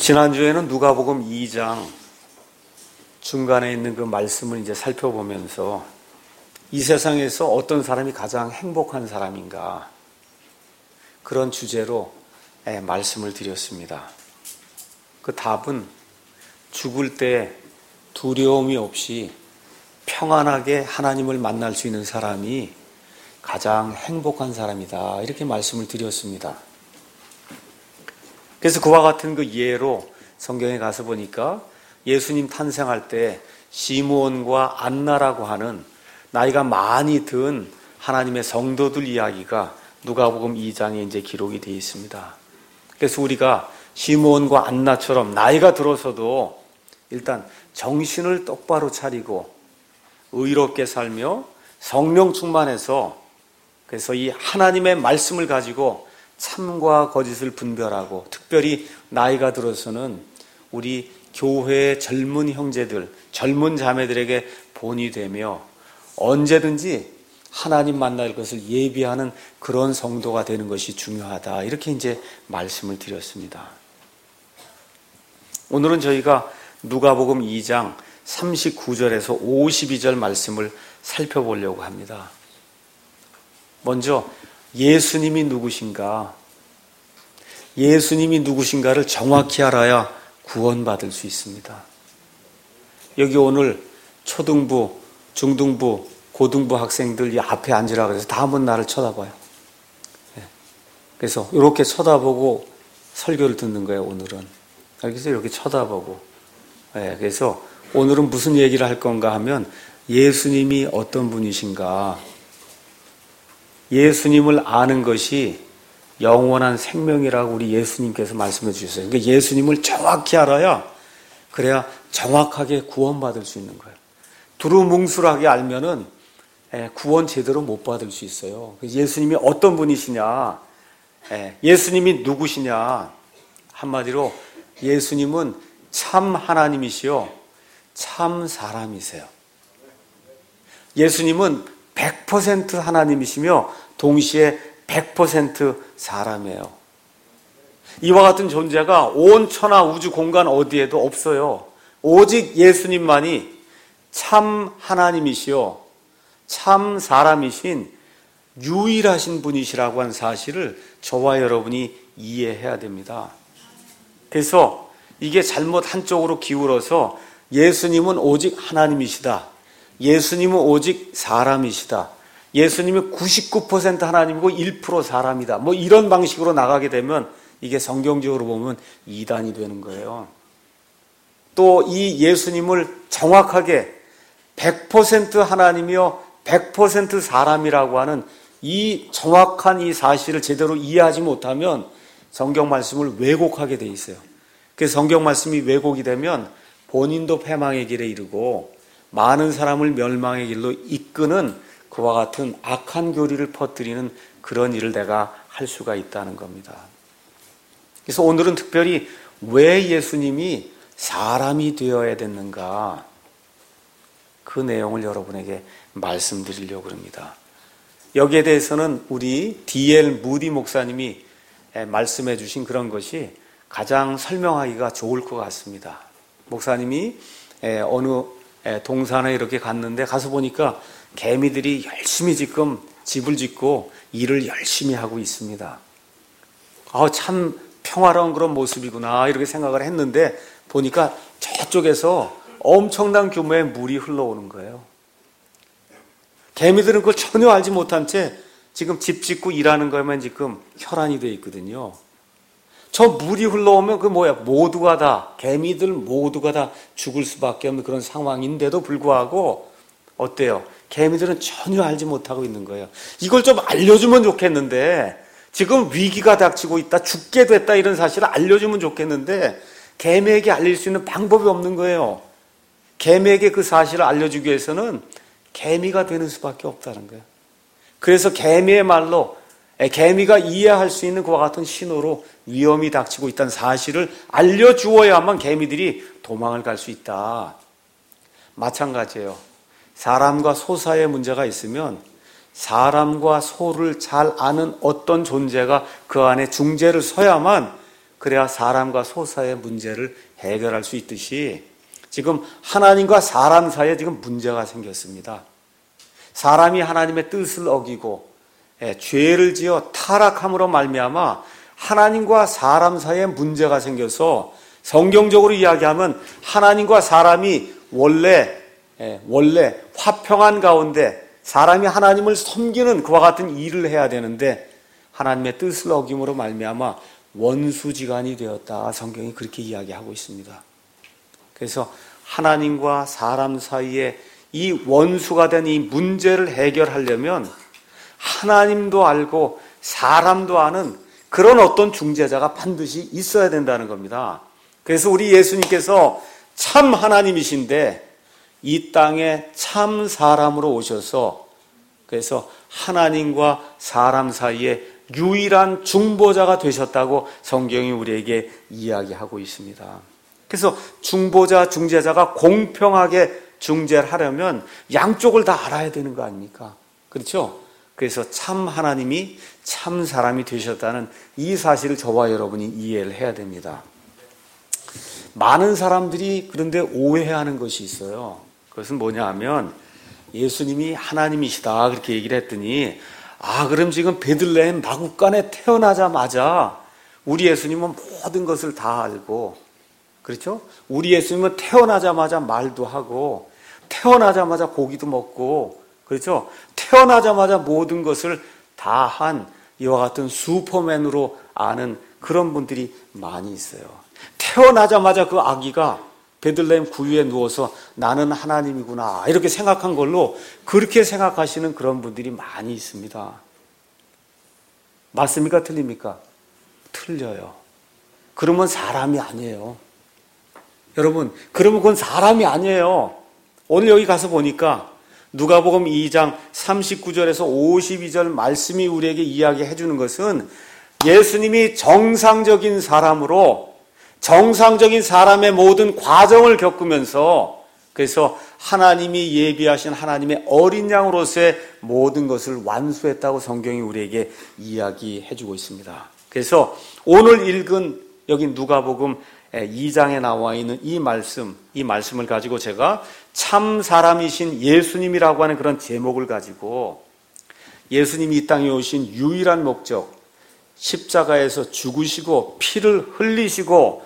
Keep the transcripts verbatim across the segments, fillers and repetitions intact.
지난주에는 누가복음 이 장 중간에 있는 그 말씀을 이제 살펴보면서 이 세상에서 어떤 사람이 가장 행복한 사람인가, 그런 주제로 말씀을 드렸습니다. 그 답은 죽을 때 두려움이 없이 평안하게 하나님을 만날 수 있는 사람이 가장 행복한 사람이다, 이렇게 말씀을 드렸습니다. 그래서 그와 같은 그 예로 성경에 가서 보니까 예수님 탄생할 때 시므온과 안나라고 하는 나이가 많이 든 하나님의 성도들 이야기가 누가복음 이 장에 이제 기록이 되어 있습니다. 그래서 우리가 시므온과 안나처럼 나이가 들어서도 일단 정신을 똑바로 차리고 의롭게 살며 성령 충만해서, 그래서 이 하나님의 말씀을 가지고 참과 거짓을 분별하고, 특별히 나이가 들어서는 우리 교회의 젊은 형제들, 젊은 자매들에게 본이 되며 언제든지 하나님 만날 것을 예비하는 그런 성도가 되는 것이 중요하다, 이렇게 이제 말씀을 드렸습니다. 오늘은 저희가 누가복음 이 장 삼십구 절에서 오십이 절 말씀을 살펴보려고 합니다. 먼저 예수님이 누구신가, 예수님이 누구신가를 정확히 알아야 구원받을 수 있습니다. 여기 오늘 초등부, 중등부, 고등부 학생들 이 앞에 앉으라 그래서 다 한번 나를 쳐다봐요. 그래서 이렇게 쳐다보고 설교를 듣는 거예요, 오늘은. 그래서 이렇게 쳐다보고. 그래서 오늘은 무슨 얘기를 할 건가 하면, 예수님이 어떤 분이신가, 예수님을 아는 것이 영원한 생명이라고 우리 예수님께서 말씀해 주셨어요. 그러니까 예수님을 정확히 알아야, 그래야 정확하게 구원받을 수 있는 거예요. 두루뭉술하게 알면은 구원 제대로 못 받을 수 있어요. 예수님이 어떤 분이시냐, 예수님이 누구시냐, 한마디로 예수님은 참 하나님이시요 참 사람이세요. 예수님은 백 퍼센트 하나님이시며 동시에 백 퍼센트 사람이에요. 이와 같은 존재가 온 천하 우주 공간 어디에도 없어요. 오직 예수님만이 참 하나님이시요 참 사람이신 유일하신 분이시라고 하는 사실을 저와 여러분이 이해해야 됩니다. 그래서 이게 잘못 한쪽으로 기울어서 예수님은 오직 하나님이시다, 예수님은 오직 사람이시다, 예수님은 구십구 퍼센트 하나님이고 일 퍼센트 사람이다, 뭐 이런 방식으로 나가게 되면 이게 성경적으로 보면 이단이 되는 거예요. 또 이 예수님을 정확하게 백 퍼센트 하나님이요 백 퍼센트 사람이라고 하는 이 정확한 이 사실을 제대로 이해하지 못하면 성경 말씀을 왜곡하게 돼 있어요. 그래서 성경 말씀이 왜곡이 되면 본인도 패망의 길에 이르고 많은 사람을 멸망의 길로 이끄는 그와 같은 악한 교리를 퍼뜨리는 그런 일을 내가 할 수가 있다는 겁니다. 그래서 오늘은 특별히 왜 예수님이 사람이 되어야 됐는가, 그 내용을 여러분에게 말씀드리려고 합니다. 여기에 대해서는 우리 디 엘 무디 목사님이 말씀해 주신 그런 것이 가장 설명하기가 좋을 것 같습니다. 목사님이 어느 동산에 이렇게 갔는데 가서 보니까 개미들이 열심히 지금 집을 짓고 일을 열심히 하고 있습니다. 아, 참 평화로운 그런 모습이구나, 이렇게 생각을 했는데 보니까 저쪽에서 엄청난 규모의 물이 흘러오는 거예요. 개미들은 그걸 전혀 알지 못한 채 지금 집 짓고 일하는 거에만 지금 혈안이 되어 있거든요. 저 물이 흘러오면 그 뭐야, 모두가 다, 개미들 모두가 다 죽을 수밖에 없는 그런 상황인데도 불구하고 어때요? 개미들은 전혀 알지 못하고 있는 거예요. 이걸 좀 알려주면 좋겠는데, 지금 위기가 닥치고 있다, 죽게 됐다, 이런 사실을 알려주면 좋겠는데 개미에게 알릴 수 있는 방법이 없는 거예요. 개미에게 그 사실을 알려주기 위해서는 개미가 되는 수밖에 없다는 거예요. 그래서 개미의 말로, 개미가 이해할 수 있는 그와 같은 신호로 위험이 닥치고 있다는 사실을 알려주어야만 개미들이 도망을 갈 수 있다. 마찬가지예요. 사람과 소 사이에 문제가 있으면 사람과 소를 잘 아는 어떤 존재가 그 안에 중재를 서야만 그래야 사람과 소 사이의 문제를 해결할 수 있듯이 지금 하나님과 사람 사이에 지금 문제가 생겼습니다. 사람이 하나님의 뜻을 어기고 예, 죄를 지어 타락함으로 말미암아 하나님과 사람 사이에 문제가 생겨서 성경적으로 이야기하면 하나님과 사람이 원래 예, 원래 화평한 가운데 사람이 하나님을 섬기는 그와 같은 일을 해야 되는데 하나님의 뜻을 어김으로 말미암아 원수지간이 되었다. 성경이 그렇게 이야기하고 있습니다. 그래서 하나님과 사람 사이에 이 원수가 된 이 문제를 해결하려면 하나님도 알고 사람도 아는 그런 어떤 중재자가 반드시 있어야 된다는 겁니다. 그래서 우리 예수님께서 참 하나님이신데 이 땅에 참 사람으로 오셔서 그래서 하나님과 사람 사이에 유일한 중보자가 되셨다고 성경이 우리에게 이야기하고 있습니다. 그래서 중보자, 중재자가 공평하게 중재를 하려면 양쪽을 다 알아야 되는 거 아닙니까? 그렇죠? 그래서 참 하나님이 참 사람이 되셨다는 이 사실을 저와 여러분이 이해를 해야 됩니다. 많은 사람들이 그런데 오해하는 것이 있어요. 그것은 뭐냐 하면 예수님이 하나님이시다 그렇게 얘기를 했더니 아 그럼 지금 베들레헴 마구간에 태어나자마자 우리 예수님은 모든 것을 다 알고 그렇죠? 우리 예수님은 태어나자마자 말도 하고 태어나자마자 고기도 먹고 그렇죠? 태어나자마자 모든 것을 다 한 이와 같은 슈퍼맨으로 아는 그런 분들이 많이 있어요. 태어나자마자 그 아기가 베들레헴 구유에 누워서 나는 하나님이구나 이렇게 생각한 걸로 그렇게 생각하시는 그런 분들이 많이 있습니다. 맞습니까? 틀립니까? 틀려요. 그러면 사람이 아니에요. 여러분, 그러면 그건 사람이 아니에요. 오늘 여기 가서 보니까 누가복음 이 장 삼십구 절에서 오십이 절 말씀이 우리에게 이야기해 주는 것은 예수님이 정상적인 사람으로 정상적인 사람의 모든 과정을 겪으면서 그래서 하나님이 예비하신 하나님의 어린 양으로서의 모든 것을 완수했다고 성경이 우리에게 이야기해 주고 있습니다. 그래서 오늘 읽은 여기 누가복음 이 장에 나와 있는 이 말씀, 이 말씀을 가지고 제가 참 사람이신 예수님이라고 하는 그런 제목을 가지고 예수님이 이 땅에 오신 유일한 목적, 십자가에서 죽으시고 피를 흘리시고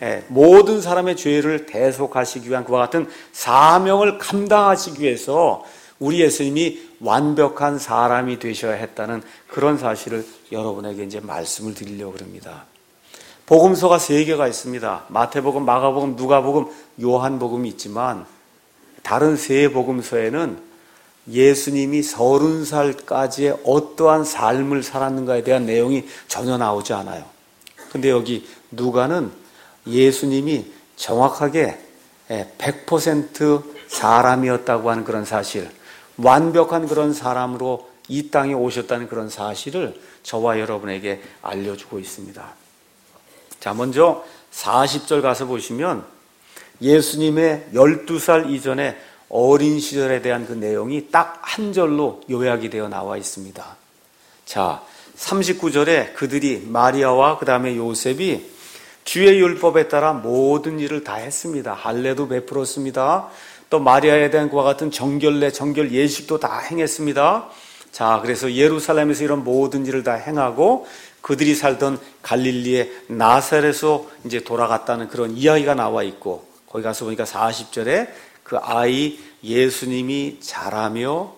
모든 사람의 죄를 대속하시기 위한 그와 같은 사명을 감당하시기 위해서 우리 예수님이 완벽한 사람이 되셔야 했다는 그런 사실을 여러분에게 이제 말씀을 드리려고 합니다. 복음서가 세 개가 있습니다. 마태복음, 마가복음, 누가복음, 요한복음이 있지만 다른 세 복음서에는 예수님이 서른 살까지의 어떠한 삶을 살았는가에 대한 내용이 전혀 나오지 않아요. 근데 여기 누가는 예수님이 정확하게 백 퍼센트 사람이었다고 하는 그런 사실, 완벽한 그런 사람으로 이 땅에 오셨다는 그런 사실을 저와 여러분에게 알려주고 있습니다. 자, 먼저 사십 절 가서 보시면 예수님의 열두 살 이전에 어린 시절에 대한 그 내용이 딱 한 절로 요약이 되어 나와 있습니다. 자, 삼십구 절에 그들이 마리아와 그 다음에 요셉이 주의 율법에 따라 모든 일을 다 했습니다. 할례도 베풀었습니다. 또 마리아에 대한 그와 같은 정결례, 정결 예식도 다 행했습니다. 자, 그래서 예루살렘에서 이런 모든 일을 다 행하고 그들이 살던 갈릴리의 나사렛에서 이제 돌아갔다는 그런 이야기가 나와 있고 거기 가서 보니까 사십 절에 그 아이 예수님이 자라며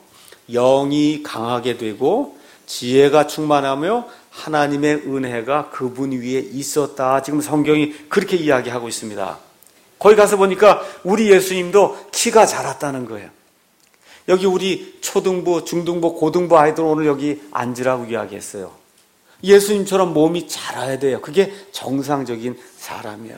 영이 강하게 되고 지혜가 충만하며 하나님의 은혜가 그분 위에 있었다. 지금 성경이 그렇게 이야기하고 있습니다. 거기 가서 보니까 우리 예수님도 키가 자랐다는 거예요. 여기 우리 초등부, 중등부, 고등부 아이들 오늘 여기 앉으라고 이야기했어요. 예수님처럼 몸이 자라야 돼요. 그게 정상적인 사람이에요.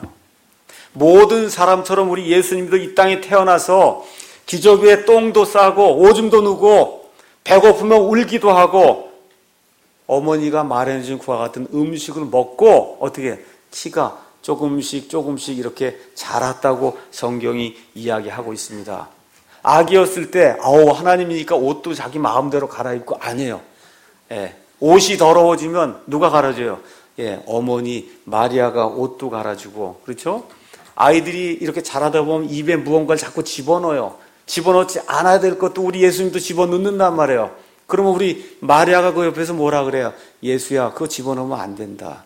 모든 사람처럼 우리 예수님도 이 땅에 태어나서 기저귀 위에 똥도 싸고 오줌도 누고 배고프면 울기도 하고 어머니가 마련해준 그와 같은 음식을 먹고 어떻게 키가 조금씩 조금씩 이렇게 자랐다고 성경이 이야기하고 있습니다. 아기였을 때 아우 하나님이니까 옷도 자기 마음대로 갈아입고 아니에요. 예, 옷이 더러워지면 누가 갈아줘요? 예, 어머니 마리아가 옷도 갈아주고, 그렇죠? 아이들이 이렇게 자라다 보면 입에 무언가를 자꾸 집어넣어요. 집어넣지 않아야 될 것도 우리 예수님도 집어넣는단 말이에요. 그러면 우리 마리아가 그 옆에서 뭐라 그래요? 예수야, 그거 집어넣으면 안 된다.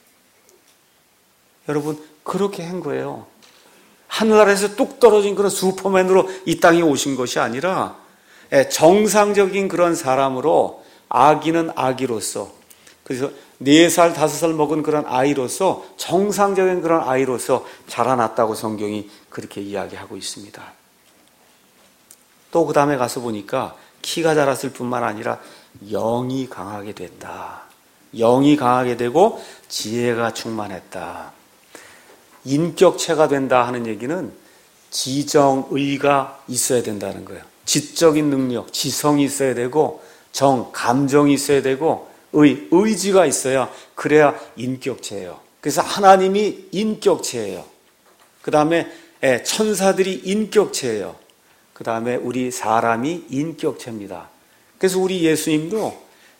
여러분, 그렇게 한 거예요. 하늘나라에서 뚝 떨어진 그런 슈퍼맨으로 이 땅에 오신 것이 아니라 정상적인 그런 사람으로, 아기는 아기로서, 그래서 네 살, 다섯 살 먹은 그런 아이로서, 정상적인 그런 아이로서 자라났다고 성경이 그렇게 이야기하고 있습니다. 또 그 다음에 가서 보니까 키가 자랐을 뿐만 아니라 영이 강하게 됐다. 영이 강하게 되고 지혜가 충만했다. 인격체가 된다 하는 얘기는 지정의가 있어야 된다는 거예요. 지적인 능력, 지성이 있어야 되고, 정, 감정이 있어야 되고, 의, 의지가 있어야, 그래야 인격체예요. 그래서 하나님이 인격체예요. 그 다음에 천사들이 인격체예요. 그 다음에 우리 사람이 인격체입니다. 그래서 우리 예수님도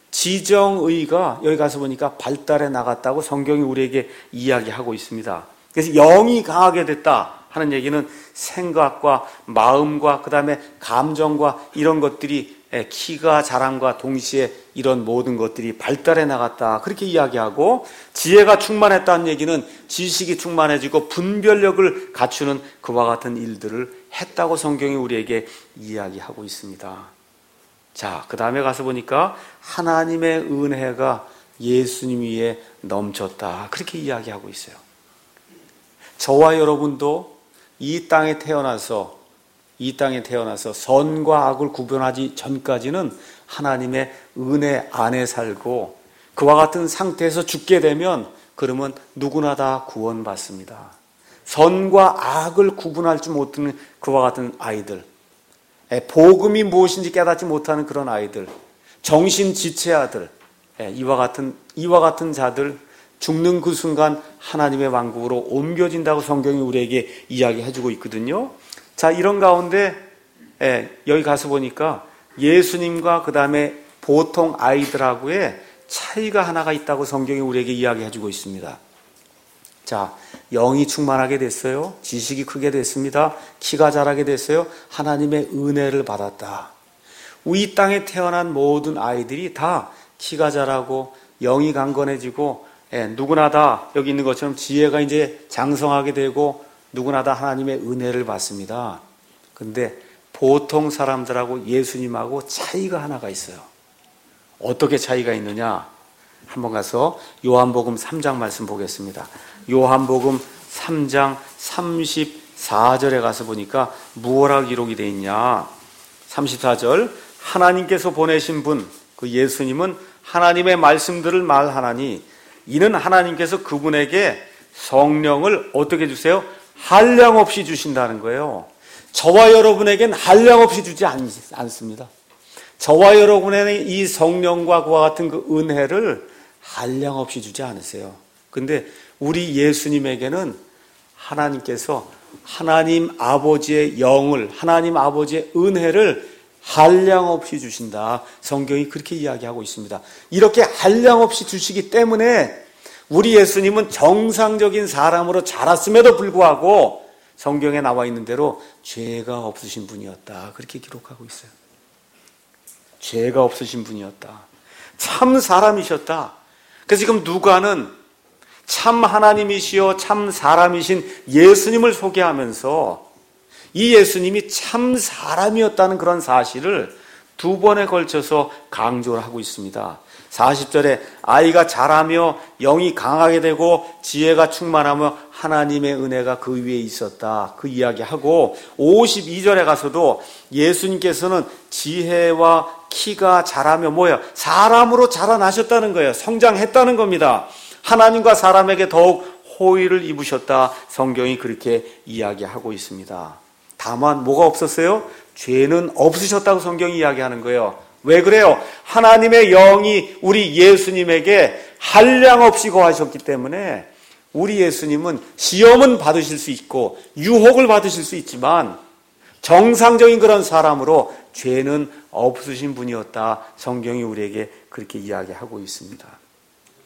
지정의가 여기 가서 보니까 발달해 나갔다고 성경이 우리에게 이야기하고 있습니다. 그래서 영이 강하게 됐다 하는 얘기는 생각과 마음과 그 다음에 감정과 이런 것들이 키가 자람과 동시에 이런 모든 것들이 발달해 나갔다, 그렇게 이야기하고, 지혜가 충만했다는 얘기는 지식이 충만해지고 분별력을 갖추는 그와 같은 일들을 했다고 성경이 우리에게 이야기하고 있습니다. 자, 그 다음에 가서 보니까 하나님의 은혜가 예수님 위에 넘쳤다, 그렇게 이야기하고 있어요. 저와 여러분도 이 땅에 태어나서 이 땅에 태어나서 선과 악을 구분하지 전까지는 하나님의 은혜 안에 살고, 그와 같은 상태에서 죽게 되면 그러면 누구나 다 구원받습니다. 선과 악을 구분할 줄 못하는 그와 같은 아이들, 복음이 무엇인지 깨닫지 못하는 그런 아이들, 정신지체아들, 이와 같은 이와 같은 자들, 죽는 그 순간 하나님의 왕국으로 옮겨진다고 성경이 우리에게 이야기해주고 있거든요. 자, 이런 가운데 여기 가서 보니까 예수님과 그 다음에 보통 아이들하고의 차이가 하나가 있다고 성경이 우리에게 이야기해주고 있습니다. 자, 영이 충만하게 됐어요. 지식이 크게 됐습니다. 키가 자라게 됐어요. 하나님의 은혜를 받았다. 이 땅에 태어난 모든 아이들이 다 키가 자라고 영이 강건해지고, 예, 누구나 다 여기 있는 것처럼 지혜가 이제 장성하게 되고 누구나 다 하나님의 은혜를 받습니다. 근데 보통 사람들하고 예수님하고 차이가 하나가 있어요. 어떻게 차이가 있느냐? 한번 가서 요한복음 삼 장 말씀 보겠습니다. 요한복음 삼 장 삼십사 절에 가서 보니까 무엇라 기록이 되어 있냐? 삼십사 절, 하나님께서 보내신 분, 그 예수님은 하나님의 말씀들을 말하나니 이는 하나님께서 그분에게 성령을 어떻게 주세요? 한량없이 주신다는 거예요. 저와 여러분에겐 한량없이 주지 않, 않습니다. 저와 여러분에게 이 성령과 그와 같은 그 은혜를 한량없이 주지 않으세요. 근데 우리 예수님에게는 하나님께서 하나님 아버지의 영을, 하나님 아버지의 은혜를 한량없이 주신다. 성경이 그렇게 이야기하고 있습니다. 이렇게 한량없이 주시기 때문에 우리 예수님은 정상적인 사람으로 자랐음에도 불구하고 성경에 나와 있는 대로 죄가 없으신 분이었다, 그렇게 기록하고 있어요. 죄가 없으신 분이었다. 참 사람이셨다. 그래서 지금 누가는 참 하나님이시여 참 사람이신 예수님을 소개하면서 이 예수님이 참 사람이었다는 그런 사실을 두 번에 걸쳐서 강조를 하고 있습니다. 사십 절에 아이가 자라며 영이 강하게 되고 지혜가 충만하며 하나님의 은혜가 그 위에 있었다, 그 이야기하고, 오십이 절에 가서도 예수님께서는 지혜와 키가 자라며 뭐예요? 사람으로 자라나셨다는 거예요. 성장했다는 겁니다. 하나님과 사람에게 더욱 호의를 입으셨다, 성경이 그렇게 이야기하고 있습니다. 다만 뭐가 없었어요? 죄는 없으셨다고 성경이 이야기하는 거예요. 왜 그래요? 하나님의 영이 우리 예수님에게 한량없이 거하셨기 때문에 우리 예수님은 시험은 받으실 수 있고 유혹을 받으실 수 있지만 정상적인 그런 사람으로 죄는 없으신 분이었다, 성경이 우리에게 그렇게 이야기하고 있습니다.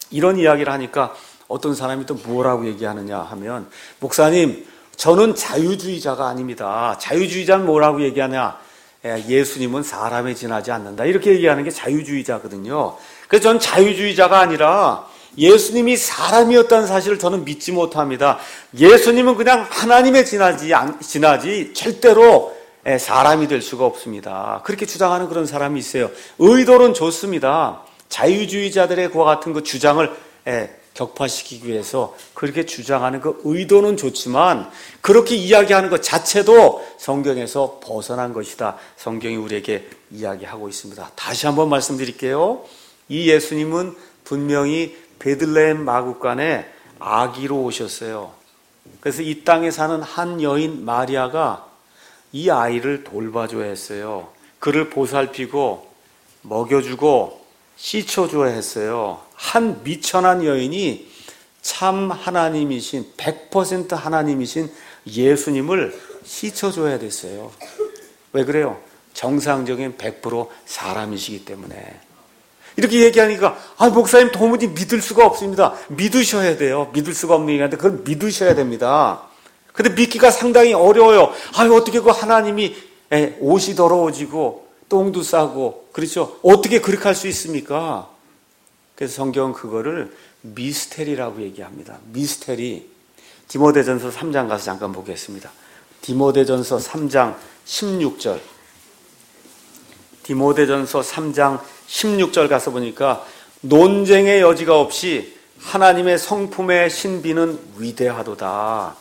이런 이야기를 하니까 어떤 사람이 또 뭐라고 얘기하느냐 하면, 목사님, 저는 자유주의자가 아닙니다. 자유주의자는 뭐라고 얘기하냐? 예수님은 사람에 지나지 않는다. 이렇게 얘기하는 게 자유주의자거든요. 그래서 저는 자유주의자가 아니라 예수님이 사람이었다는 사실을 저는 믿지 못합니다. 예수님은 그냥 하나님에 지나지, 지나지 절대로 사람이 될 수가 없습니다. 그렇게 주장하는 그런 사람이 있어요. 의도는 좋습니다. 자유주의자들의 그와 같은 그 주장을 격파시키기 위해서 그렇게 주장하는 그 의도는 좋지만 그렇게 이야기하는 것 자체도 성경에서 벗어난 것이다. 성경이 우리에게 이야기하고 있습니다. 다시 한번 말씀드릴게요. 이 예수님은 분명히 베들레헴 마구간에 아기로 오셨어요. 그래서 이 땅에 사는 한 여인 마리아가 이 아이를 돌봐줘야 했어요. 그를 보살피고 먹여주고 씻어줘야 했어요. 한 미천한 여인이 참 하나님이신 백 퍼센트 하나님이신 예수님을 씻어줘야 됐어요. 왜 그래요? 정상적인 백 퍼센트 사람이시기 때문에. 이렇게 얘기하니까 아 목사님 도무지 믿을 수가 없습니다. 믿으셔야 돼요. 믿을 수가 없는 얘기인데 그걸 믿으셔야 됩니다. 근데 믿기가 상당히 어려워요. 아 어떻게 그 하나님이 옷이 더러워지고 똥도 싸고 그렇죠? 어떻게 그렇게 할 수 있습니까? 그래서 성경은 그거를 미스테리라고 얘기합니다. 미스테리. 디모데전서 삼 장 가서 잠깐 보겠습니다. 디모데전서 삼 장 십육 절. 디모데전서 삼 장 십육 절 가서 보니까 논쟁의 여지가 없이 하나님의 성품의 신비는 위대하도다.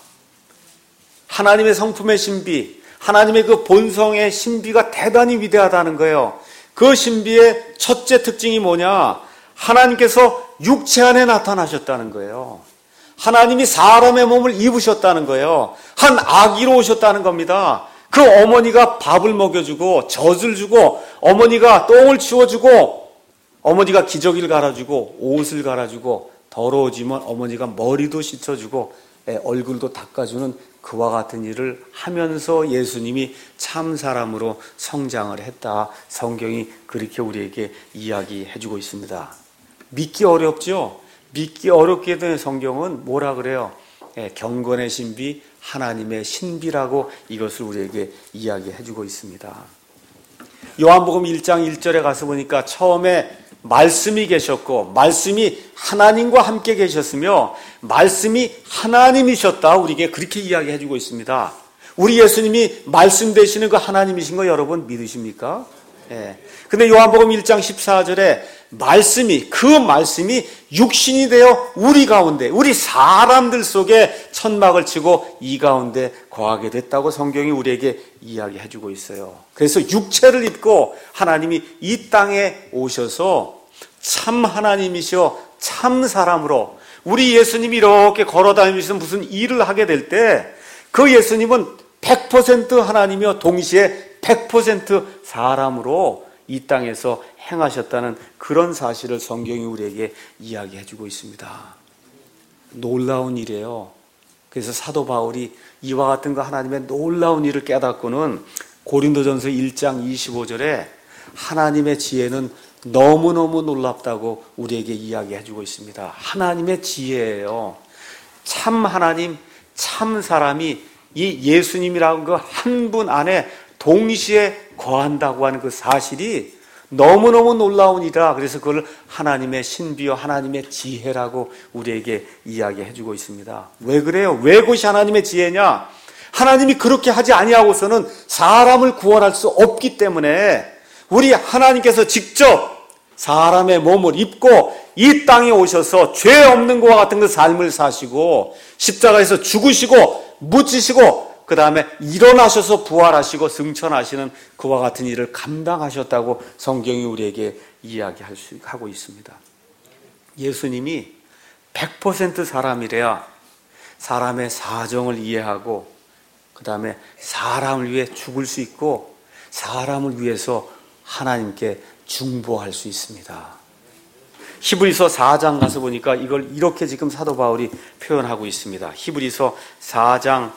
하나님의 성품의 신비, 하나님의 그 본성의 신비가 대단히 위대하다는 거예요. 그 신비의 첫째 특징이 뭐냐? 하나님께서 육체 안에 나타나셨다는 거예요. 하나님이 사람의 몸을 입으셨다는 거예요. 한 아기로 오셨다는 겁니다. 그 어머니가 밥을 먹여주고 젖을 주고 어머니가 똥을 치워주고 어머니가 기저귀를 갈아주고 옷을 갈아주고 더러워지면 어머니가 머리도 씻어주고 얼굴도 닦아주는 그와 같은 일을 하면서 예수님이 참 사람으로 성장을 했다. 성경이 그렇게 우리에게 이야기해주고 있습니다. 믿기 어렵죠? 믿기 어렵게 된 성경은 뭐라 그래요? 경건의 신비, 하나님의 신비라고 이것을 우리에게 이야기해주고 있습니다. 요한복음 일 장 일 절에 가서 보니까 처음에 말씀이 계셨고 말씀이 하나님과 함께 계셨으며 말씀이 하나님이셨다. 우리에게 그렇게 이야기해주고 있습니다. 우리 예수님이 말씀 되시는 그 하나님이신 거 여러분 믿으십니까? 예. 근데 요한복음 일 장 십사 절에 말씀이 그 말씀이 육신이 되어 우리 가운데 우리 사람들 속에 천막을 치고 이 가운데 거하게 됐다고 성경이 우리에게 이야기해주고 있어요. 그래서 육체를 입고 하나님이 이 땅에 오셔서 참 하나님이시여 참 사람으로 우리 예수님이 이렇게 걸어다니면서 무슨 일을 하게 될 때 그 예수님은 백 퍼센트 하나님이며 동시에 백 퍼센트 사람으로 이 땅에서 행하셨다는 그런 사실을 성경이 우리에게 이야기해주고 있습니다. 놀라운 일이에요. 그래서 사도 바울이 이와 같은 거 하나님의 놀라운 일을 깨닫고는 고린도전서 일 장 이십오 절에 하나님의 지혜는 너무너무 놀랍다고 우리에게 이야기해주고 있습니다. 하나님의 지혜예요. 참 하나님, 참 사람이 이 예수님이라는 그 한 분 안에 동시에 거한다고 하는 그 사실이 너무너무 놀라운 일이라 그래서 그걸 하나님의 신비요 하나님의 지혜라고 우리에게 이야기해주고 있습니다. 왜 그래요? 왜 그것이 하나님의 지혜냐? 하나님이 그렇게 하지 아니하고서는 사람을 구원할 수 없기 때문에 우리 하나님께서 직접 사람의 몸을 입고 이 땅에 오셔서 죄 없는 것과 같은 그 삶을 사시고 십자가에서 죽으시고 묻히시고 그 다음에 일어나셔서 부활하시고 승천하시는 그와 같은 일을 감당하셨다고 성경이 우리에게 이야기하고 있습니다. 예수님이 백 퍼센트 사람이래야 사람의 사정을 이해하고 그 다음에 사람을 위해 죽을 수 있고 사람을 위해서 하나님께 중보할 수 있습니다. 히브리서 사 장 가서 보니까 이걸 이렇게 지금 사도 바울이 표현하고 있습니다. 히브리서 사 장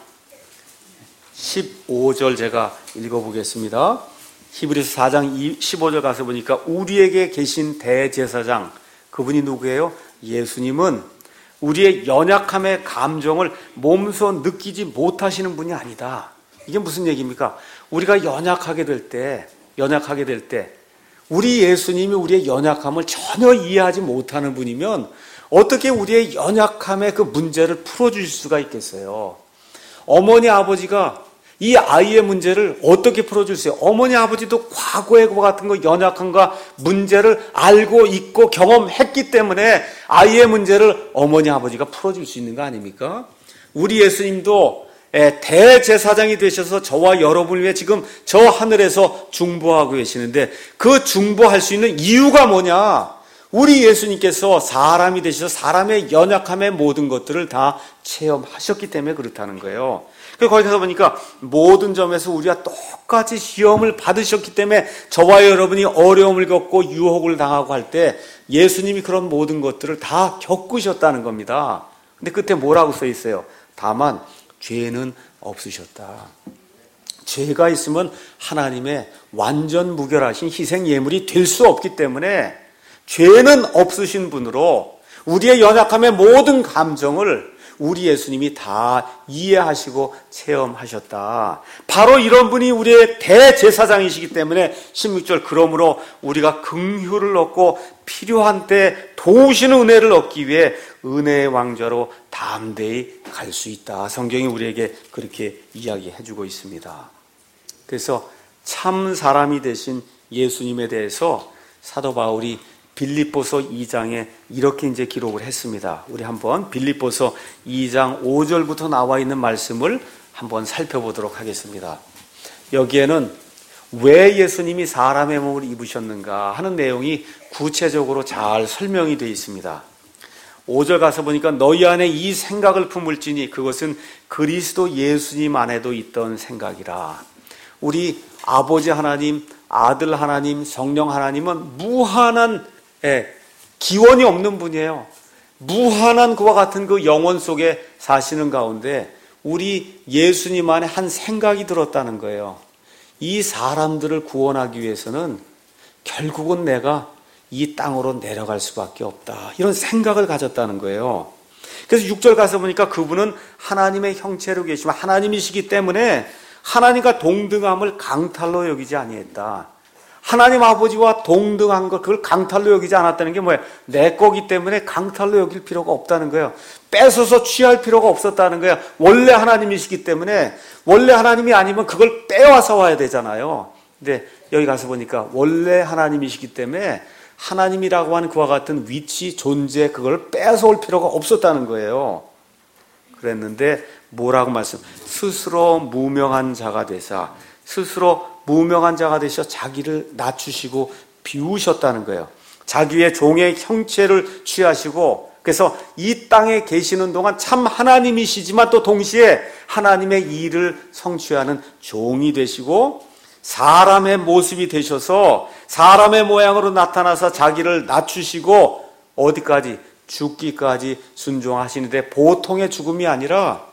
십오 절 제가 읽어보겠습니다. 히브리서 사 장 십오 절 가서 보니까 우리에게 계신 대제사장 그분이 누구예요? 예수님은 우리의 연약함의 감정을 몸소 느끼지 못하시는 분이 아니다. 이게 무슨 얘기입니까? 우리가 연약하게 될 때, 연약하게 될 때, 우리 예수님이 우리의 연약함을 전혀 이해하지 못하는 분이면 어떻게 우리의 연약함의 그 문제를 풀어주실 수가 있겠어요? 어머니, 아버지가 이 아이의 문제를 어떻게 풀어주세요? 어머니, 아버지도 과거의 것 같은 거 연약함과 문제를 알고 있고 경험했기 때문에 아이의 문제를 어머니, 아버지가 풀어줄 수 있는 거 아닙니까? 우리 예수님도 대제사장이 되셔서 저와 여러분을 위해 지금 저 하늘에서 중보하고 계시는데 그 중보할 수 있는 이유가 뭐냐? 우리 예수님께서 사람이 되셔서 사람의 연약함의 모든 것들을 다 체험하셨기 때문에 그렇다는 거예요. 거기 가서 보니까 모든 점에서 우리가 똑같이 시험을 받으셨기 때문에 저와 여러분이 어려움을 겪고 유혹을 당하고 할 때 예수님이 그런 모든 것들을 다 겪으셨다는 겁니다. 근데 끝에 뭐라고 써 있어요? 다만 죄는 없으셨다. 죄가 있으면 하나님의 완전 무결하신 희생 예물이 될 수 없기 때문에 죄는 없으신 분으로 우리의 연약함의 모든 감정을 우리 예수님이 다 이해하시고 체험하셨다. 바로 이런 분이 우리의 대제사장이시기 때문에 십육 절 그러므로 우리가 긍휼을 얻고 필요한 때 도우시는 은혜를 얻기 위해 은혜의 왕좌로 담대히 갈 수 있다. 성경이 우리에게 그렇게 이야기해주고 있습니다. 그래서 참 사람이 되신 예수님에 대해서 사도 바울이 빌립보서 이 장에 이렇게 이제 기록을 했습니다. 우리 한번 빌립보서 이 장 오 절부터 나와 있는 말씀을 한번 살펴보도록 하겠습니다. 여기에는 왜 예수님이 사람의 몸을 입으셨는가 하는 내용이 구체적으로 잘 설명이 되어 있습니다. 오 절 가서 보니까 너희 안에 이 생각을 품을지니 그것은 그리스도 예수님 안에도 있던 생각이라. 우리 아버지 하나님, 아들 하나님, 성령 하나님은 무한한 예, 기원이 없는 분이에요. 무한한 그와 같은 그 영혼 속에 사시는 가운데 우리 예수님 안에 한 생각이 들었다는 거예요. 이 사람들을 구원하기 위해서는 결국은 내가 이 땅으로 내려갈 수밖에 없다. 이런 생각을 가졌다는 거예요. 그래서 육 절 가서 보니까 그분은 하나님의 형체로 계시면 하나님이시기 때문에 하나님과 동등함을 강탈로 여기지 아니했다. 하나님 아버지와 동등한 것, 그걸 강탈로 여기지 않았다는 게 뭐예요? 내 거기 때문에 강탈로 여길 필요가 없다는 거예요. 뺏어서 취할 필요가 없었다는 거예요. 원래 하나님이시기 때문에 원래 하나님이 아니면 그걸 빼와서 와야 되잖아요. 근데 여기 가서 보니까 원래 하나님이시기 때문에 하나님이라고 하는 그와 같은 위치, 존재, 그걸 뺏어올 필요가 없었다는 거예요. 그랬는데 뭐라고 말씀? 스스로 무명한 자가 되사 스스로 무명한 자가 되셔 자기를 낮추시고 비우셨다는 거예요. 자기의 종의 형체를 취하시고 그래서 이 땅에 계시는 동안 참 하나님이시지만 또 동시에 하나님의 일을 성취하는 종이 되시고 사람의 모습이 되셔서 사람의 모양으로 나타나서 자기를 낮추시고 어디까지? 죽기까지 순종하시는데 보통의 죽음이 아니라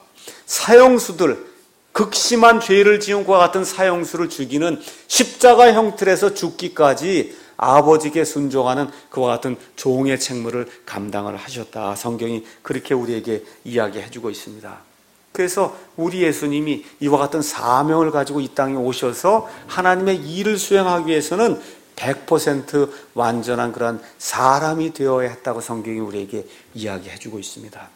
사형수들, 극심한 죄를 지은 것과 같은 사형수를 죽이는 십자가 형틀에서 죽기까지 아버지께 순종하는 그와 같은 종의 책무를 감당을 하셨다. 성경이 그렇게 우리에게 이야기해주고 있습니다. 그래서 우리 예수님이 이와 같은 사명을 가지고 이 땅에 오셔서 하나님의 일을 수행하기 위해서는 백 퍼센트 완전한 그런 사람이 되어야 했다고 성경이 우리에게 이야기해주고 있습니다.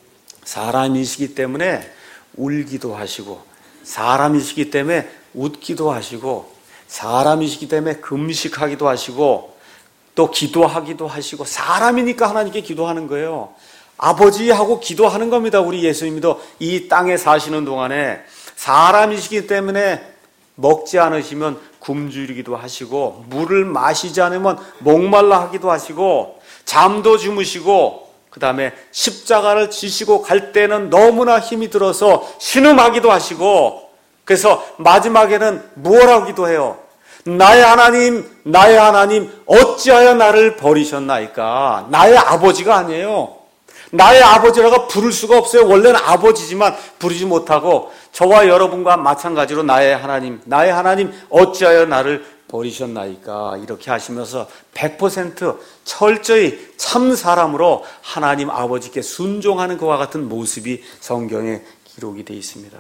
사람이시기 때문에 울기도 하시고 사람이시기 때문에 웃기도 하시고 사람이시기 때문에 금식하기도 하시고 또 기도하기도 하시고 사람이니까 하나님께 기도하는 거예요. 아버지하고 기도하는 겁니다. 우리 예수님도 이 땅에 사시는 동안에 사람이시기 때문에 먹지 않으시면 굶주리기도 하시고 물을 마시지 않으면 목말라 하기도 하시고 잠도 주무시고 그 다음에 십자가를 지시고 갈 때는 너무나 힘이 들어서 신음하기도 하시고 그래서 마지막에는 뭐라고 기도해요? 나의 하나님, 나의 하나님 어찌하여 나를 버리셨나이까? 나의 아버지가 아니에요. 나의 아버지라고 부를 수가 없어요. 원래는 아버지지만 부르지 못하고 저와 여러분과 마찬가지로 나의 하나님, 나의 하나님 어찌하여 나를 버리셨나이까 이렇게 하시면서 백 퍼센트 철저히 참 사람으로 하나님 아버지께 순종하는 것과 같은 모습이 성경에 기록이 되어 있습니다.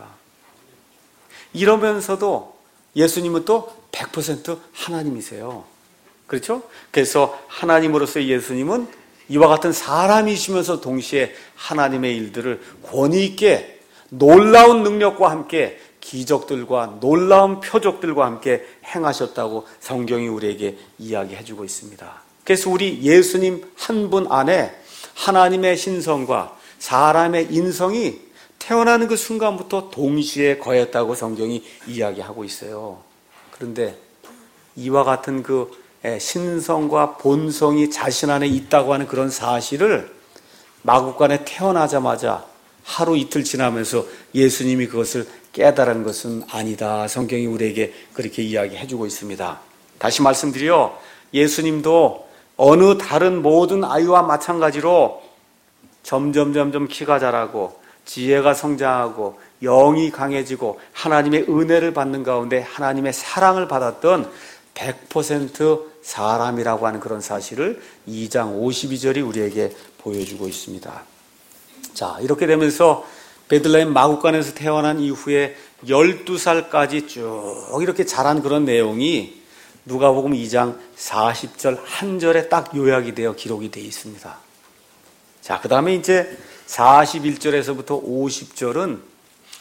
이러면서도 예수님은 또 백 퍼센트 하나님이세요. 그렇죠? 그래서 하나님으로서 예수님은 이와 같은 사람이시면서 동시에 하나님의 일들을 권위 있게 놀라운 능력과 함께 기적들과 놀라운 표적들과 함께 행하셨다고 성경이 우리에게 이야기해주고 있습니다. 그래서 우리 예수님 한 분 안에 하나님의 신성과 사람의 인성이 태어나는 그 순간부터 동시에 거했다고 성경이 이야기하고 있어요. 그런데 이와 같은 그 신성과 본성이 자신 안에 있다고 하는 그런 사실을 마구간에 태어나자마자 하루 이틀 지나면서 예수님이 그것을 깨달은 것은 아니다. 성경이 우리에게 그렇게 이야기해주고 있습니다. 다시 말씀드려 예수님도 어느 다른 모든 아이와 마찬가지로 점점 점점 키가 자라고 지혜가 성장하고 영이 강해지고 하나님의 은혜를 받는 가운데 하나님의 사랑을 받았던 백 퍼센트 사람이라고 하는 그런 사실을 이 장 오십이 절이 우리에게 보여주고 있습니다. 자, 이렇게 되면서 베들레헴 마구간에서 태어난 이후에 열두 살까지 쭉 이렇게 자란 그런 내용이 누가복음 이 장 사십 절 한 절에 딱 요약이 되어 기록이 되어 있습니다. 자, 그 다음에 이제 사십일 절에서부터 오십 절은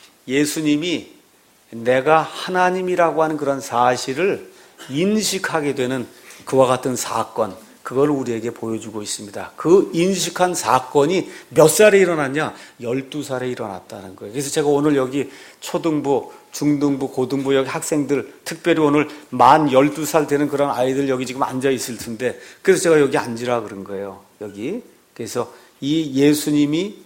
예수님이 내가 하나님이라고 하는 그런 사실을 인식하게 되는 그와 같은 사건, 그걸 우리에게 보여주고 있습니다. 그 인식한 사건이 몇 살에 일어났냐? 열두 살에 일어났다는 거예요. 그래서 제가 오늘 여기 초등부, 중등부, 고등부 여기 학생들, 특별히 오늘 만 열두 살 되는 그런 아이들 여기 지금 앉아 있을 텐데, 그래서 제가 여기 앉으라 그런 거예요. 여기. 그래서 이 예수님이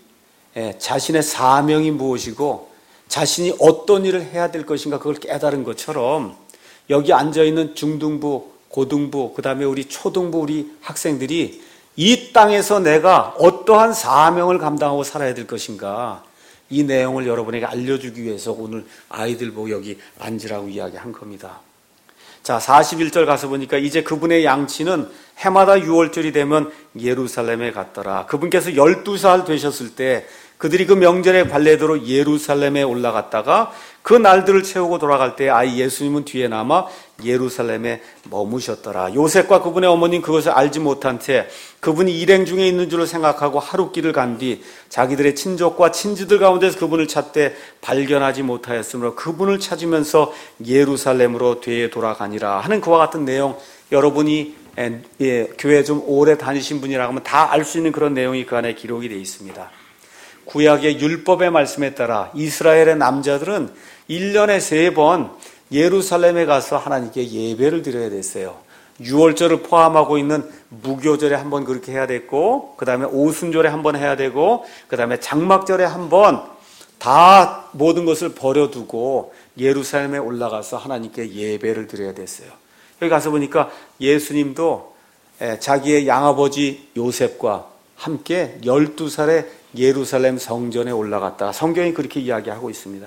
자신의 사명이 무엇이고 자신이 어떤 일을 해야 될 것인가 그걸 깨달은 것처럼 여기 앉아있는 중등부, 고등부, 그 다음에 우리 초등부 우리 학생들이 이 땅에서 내가 어떠한 사명을 감당하고 살아야 될 것인가 이 내용을 여러분에게 알려주기 위해서 오늘 아이들 보고 여기 앉으라고 이야기한 겁니다. 자, 사십일 절 가서 보니까 이제 그분의 양치는 해마다 유월절이 되면 예루살렘에 갔더라. 그분께서 열두 살 되셨을 때 그들이 그 명절의 관례대로 예루살렘에 올라갔다가 그 날들을 채우고 돌아갈 때 아이 예수님은 뒤에 남아 예루살렘에 머무셨더라. 요셉과 그분의 어머니는 그것을 알지 못한 채 그분이 일행 중에 있는 줄을 생각하고 하룻길을 간 뒤 자기들의 친족과 친지들 가운데서 그분을 찾되 발견하지 못하였으므로 그분을 찾으면서 예루살렘으로 되에 돌아가니라 하는 그와 같은 내용, 여러분이 예, 교회 좀 오래 다니신 분이라고 하면 다 알 수 있는 그런 내용이 그 안에 기록이 되어 있습니다. 구약의 율법의 말씀에 따라 이스라엘의 남자들은 일 년에 세 번 예루살렘에 가서 하나님께 예배를 드려야 됐어요. 유월절을 포함하고 있는 무교절에 한 번 그렇게 해야 됐고, 그 다음에 오순절에 한 번 해야 되고, 그 다음에 장막절에 한 번 다 모든 것을 버려두고 예루살렘에 올라가서 하나님께 예배를 드려야 됐어요. 여기 가서 보니까 예수님도 자기의 양아버지 요셉과 함께 열두 살에 예루살렘 성전에 올라갔다. 성경이 그렇게 이야기하고 있습니다.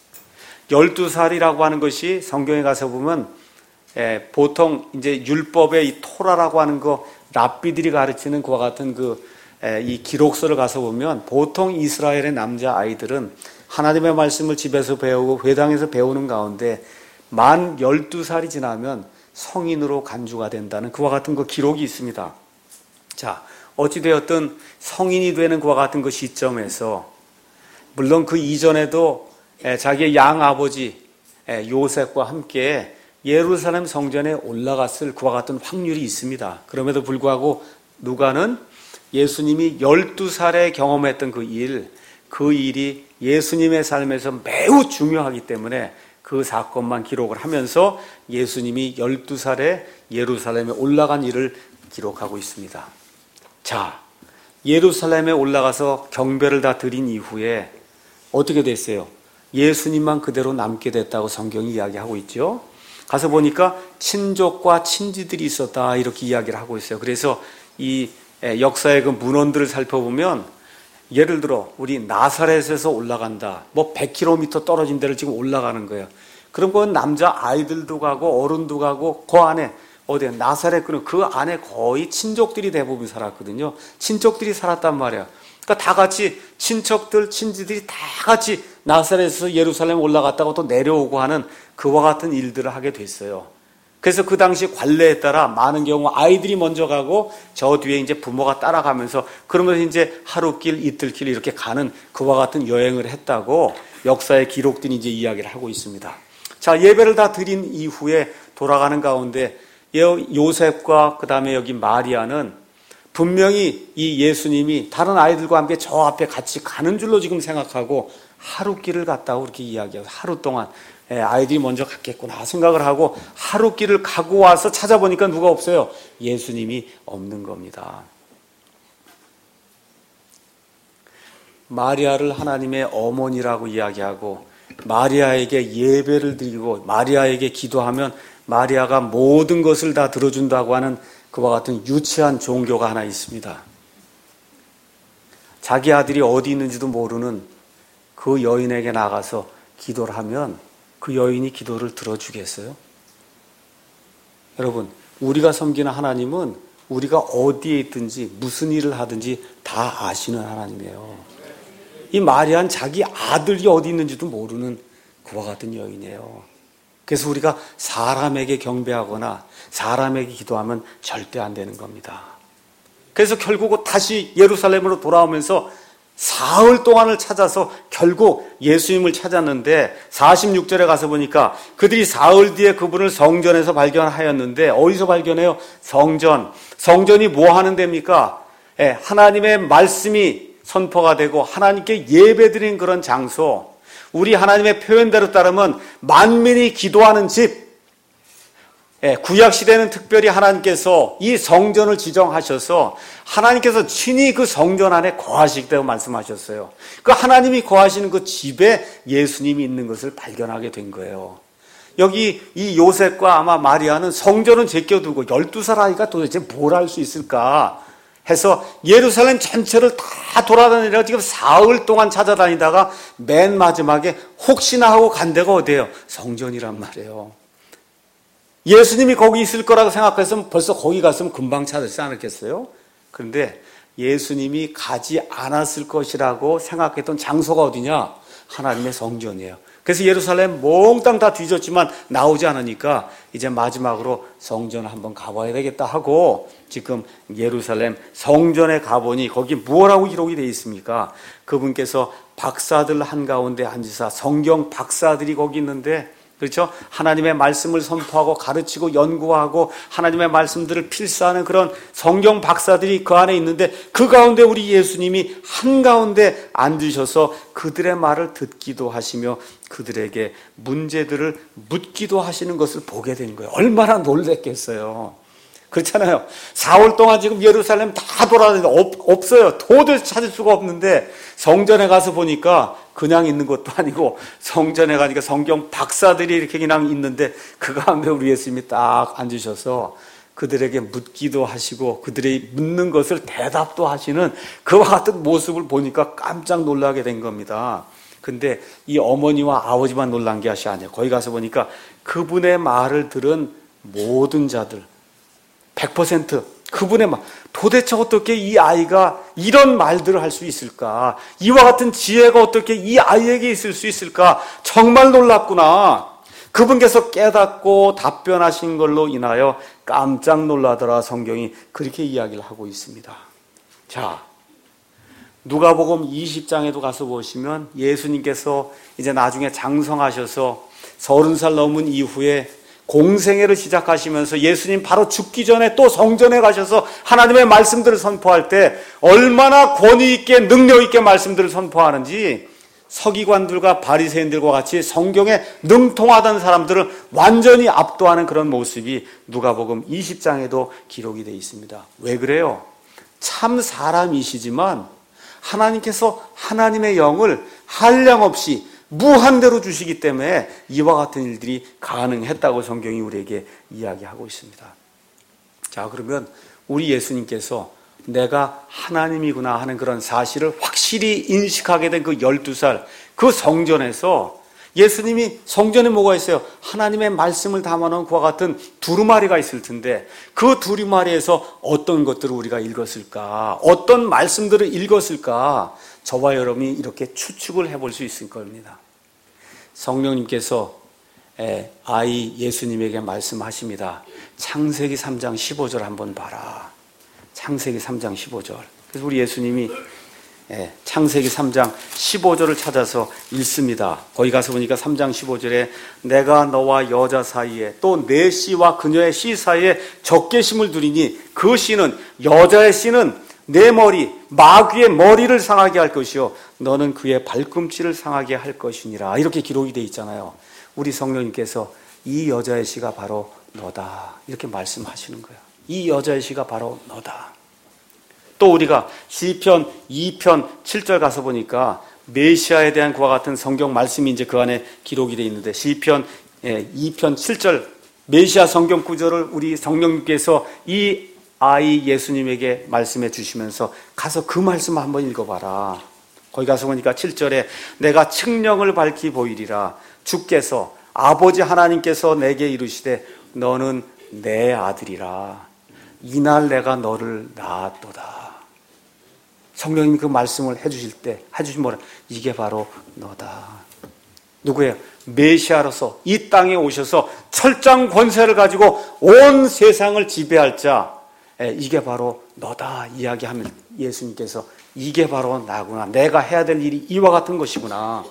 열두 살이라고 하는 것이 성경에 가서 보면 에, 보통 이제 율법의 이 토라라고 하는 거 랍비들이 가르치는 그와 같은 그 이 기록서를 가서 보면 보통 이스라엘의 남자 아이들은 하나님의 말씀을 집에서 배우고 회당에서 배우는 가운데 만 열두 살이 지나면 성인으로 간주가 된다는 그와 같은 그 기록이 있습니다. 자, 어찌되었든 성인이 되는 그와 같은 그 시점에서 물론 그 이전에도 자기의 양아버지 요셉과 함께 예루살렘 성전에 올라갔을 그와 같은 확률이 있습니다. 그럼에도 불구하고 누가는 예수님이 열두 살에 경험했던 그 일, 그 일이 예수님의 삶에서 매우 중요하기 때문에 그 사건만 기록을 하면서 예수님이 열두 살에 예루살렘에 올라간 일을 기록하고 있습니다. 자, 예루살렘에 올라가서 경배를 다 드린 이후에 어떻게 됐어요? 예수님만 그대로 남게 됐다고 성경이 이야기하고 있죠. 가서 보니까 친족과 친지들이 있었다 이렇게 이야기를 하고 있어요. 그래서 이 역사의 그 문헌들을 살펴보면 예를 들어 우리 나사렛에서 올라간다. 뭐 백 킬로미터 떨어진 데를 지금 올라가는 거예요. 그럼 그 남자 아이들도 가고 어른도 가고 그 안에 어디 나사렛 그 안에 거의 친족들이 대부분 살았거든요. 친족들이 살았단 말이야. 그러니까 다 같이 친척들, 친지들이 다 같이 나사렛에서 예루살렘 올라갔다가 또 내려오고 하는 그와 같은 일들을 하게 됐어요. 그래서 그 당시 관례에 따라 많은 경우 아이들이 먼저 가고 저 뒤에 이제 부모가 따라가면서 그러면서 이제 하루길, 이틀길 이렇게 가는 그와 같은 여행을 했다고 역사의 기록들이 이제 이야기를 하고 있습니다. 자, 예배를 다 드린 이후에 돌아가는 가운데 요셉과 그 다음에 여기 마리아는 분명히 이 예수님이 다른 아이들과 함께 저 앞에 같이 가는 줄로 지금 생각하고 하루길을 갔다고 그렇게 이야기해요. 하루 동안 아이들이 먼저 갔겠구나 생각을 하고 하루길을 가고 와서 찾아보니까 누가 없어요. 예수님이 없는 겁니다. 마리아를 하나님의 어머니라고 이야기하고 마리아에게 예배를 드리고 마리아에게 기도하면 마리아가 모든 것을 다 들어준다고 하는 그와 같은 유치한 종교가 하나 있습니다. 자기 아들이 어디 있는지도 모르는 그 여인에게 나가서 기도를 하면 그 여인이 기도를 들어주겠어요? 여러분, 우리가 섬기는 하나님은 우리가 어디에 있든지 무슨 일을 하든지 다 아시는 하나님이에요. 이 마리아는 자기 아들이 어디 있는지도 모르는 그와 같은 여인이에요. 그래서 우리가 사람에게 경배하거나 사람에게 기도하면 절대 안 되는 겁니다. 그래서 결국 다시 예루살렘으로 돌아오면서 사흘 동안을 찾아서 결국 예수님을 찾았는데 사십육 절에 가서 보니까 그들이 사흘 뒤에 그분을 성전에서 발견하였는데 어디서 발견해요? 성전. 성전이 뭐 하는 데입니까? 예, 하나님의 말씀이 선포가 되고 하나님께 예배드린 그런 장소. 우리 하나님의 표현대로 따르면 만민이 기도하는 집. 예, 구약시대는 특별히 하나님께서 이 성전을 지정하셔서 하나님께서 친히 그 성전 안에 거하시겠다고 말씀하셨어요. 그 하나님이 거하시는 그 집에 예수님이 있는 것을 발견하게 된 거예요. 여기 이 요셉과 아마 마리아는 성전은 제껴두고 열두 살 아이가 도대체 뭘 할 수 있을까 해서 예루살렘 전체를 다 돌아다니다가 지금 사흘 동안 찾아다니다가 맨 마지막에 혹시나 하고 간 데가 어디예요? 성전이란 말이에요. 예수님이 거기 있을 거라고 생각했으면 벌써 거기 갔으면 금방 찾았지 않았겠어요? 그런데 예수님이 가지 않았을 것이라고 생각했던 장소가 어디냐? 하나님의 성전이에요. 그래서 예루살렘 몽땅 다 뒤졌지만 나오지 않으니까 이제 마지막으로 성전을 한번 가봐야 되겠다 하고 지금 예루살렘 성전에 가보니 거기 무엇라고 기록이 되어 있습니까? 그분께서 박사들 한가운데 앉으사 성경 박사들이 거기 있는데 그렇죠? 하나님의 말씀을 선포하고 가르치고 연구하고 하나님의 말씀들을 필사하는 그런 성경 박사들이 그 안에 있는데 그 가운데 우리 예수님이 한가운데 앉으셔서 그들의 말을 듣기도 하시며 그들에게 문제들을 묻기도 하시는 것을 보게 된 거예요. 얼마나 놀랬겠어요. 그렇잖아요. 사흘 동안 지금 예루살렘 다 돌아다니는데 없어요. 도저히 찾을 수가 없는데 성전에 가서 보니까 그냥 있는 것도 아니고 성전에 가니까 성경 박사들이 이렇게 그냥 있는데 그 가운데 우리 예수님이 딱 앉으셔서 그들에게 묻기도 하시고 그들이 묻는 것을 대답도 하시는 그와 같은 모습을 보니까 깜짝 놀라게 된 겁니다. 근데 이 어머니와 아버지만 놀란 것이 아니에요. 거기 가서 보니까 그분의 말을 들은 모든 자들 백 퍼센트 그분의 말, 도대체 어떻게 이 아이가 이런 말들을 할 수 있을까? 이와 같은 지혜가 어떻게 이 아이에게 있을 수 있을까? 정말 놀랍구나. 그분께서 깨닫고 답변하신 걸로 인하여 깜짝 놀라더라. 성경이 그렇게 이야기를 하고 있습니다. 자, 누가복음 이십 장에도 가서 보시면 예수님께서 이제 나중에 장성하셔서 서른 살 넘은 이후에 공생애를 시작하시면서 예수님 바로 죽기 전에 또 성전에 가셔서 하나님의 말씀들을 선포할 때 얼마나 권위 있게 능력 있게 말씀들을 선포하는지 서기관들과 바리새인들과 같이 성경에 능통하던 사람들을 완전히 압도하는 그런 모습이 누가복음 이십 장에도 기록이 되어 있습니다. 왜 그래요? 참 사람이시지만 하나님께서 하나님의 영을 한량없이 무한대로 주시기 때문에 이와 같은 일들이 가능했다고 성경이 우리에게 이야기하고 있습니다. 자, 그러면 우리 예수님께서 내가 하나님이구나 하는 그런 사실을 확실히 인식하게 된 그 열두 살 그 성전에서 예수님이 성전에 뭐가 있어요? 하나님의 말씀을 담아놓은 그와 같은 두루마리가 있을 텐데 그 두루마리에서 어떤 것들을 우리가 읽었을까? 어떤 말씀들을 읽었을까? 저와 여러분이 이렇게 추측을 해볼 수 있을 겁니다. 성령님께서 아이 예수님에게 말씀하십니다. 창세기 삼 장 십오 절 한번 봐라. 창세기 삼 장 십오 절. 그래서 우리 예수님이 창세기 삼 장 십오 절을 찾아서 읽습니다. 거기 가서 보니까 삼 장 십오 절에 내가 너와 여자 사이에 또 내 씨와 그녀의 씨 사이에 적개심을 두리니 그 씨는 여자의 씨는 내 머리 마귀의 머리를 상하게 할 것이요 너는 그의 발꿈치를 상하게 할 것이니라. 이렇게 기록이 되어 있잖아요. 우리 성령님께서 이 여자의 씨가 바로 너다 이렇게 말씀하시는 거예요. 이 여자의 씨가 바로 너다. 또 우리가 시편 이 편 칠 절 가서 보니까 메시아에 대한 그와 같은 성경 말씀이 이제 그 안에 기록이 되어 있는데 시편 이 편 칠 절 메시아 성경 구절을 우리 성령님께서 이 아이 예수님에게 말씀해 주시면서 가서 그 말씀 한번 읽어봐라. 거기 가서 보니까 칠 절에 내가 측령을 밝히 보이리라. 주께서 아버지 하나님께서 내게 이르시되 너는 내 아들이라. 이날 내가 너를 낳았도다. 성령님이 그 말씀을 해주실 때 해주신 뭐라? 이게 바로 너다. 누구예요? 메시아로서 이 땅에 오셔서 철장 권세를 가지고 온 세상을 지배할 자, 이게 바로 너다 이야기하면 예수님께서 이게 바로 나구나. 내가 해야 될 일이 이와 같은 것이구나.